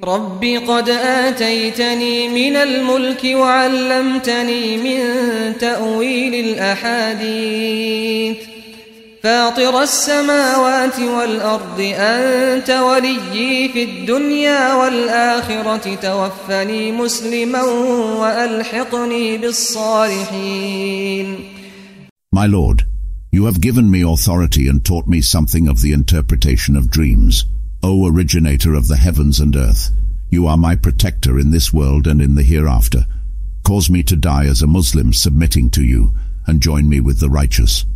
رب قد آتيتني من الملك وعلمتني من تأويل الأحاديث فاطر السماوات والأرض أنت وليي في الدنيا والآخرة توفني مسلما وألحقني بالصالحين. My Lord, you have given me authority and taught me something of the interpretation of dreams. O originator of the heavens and earth, you are my protector in this world and in the hereafter. Cause me to die as a Muslim submitting to you, and join me with the righteous.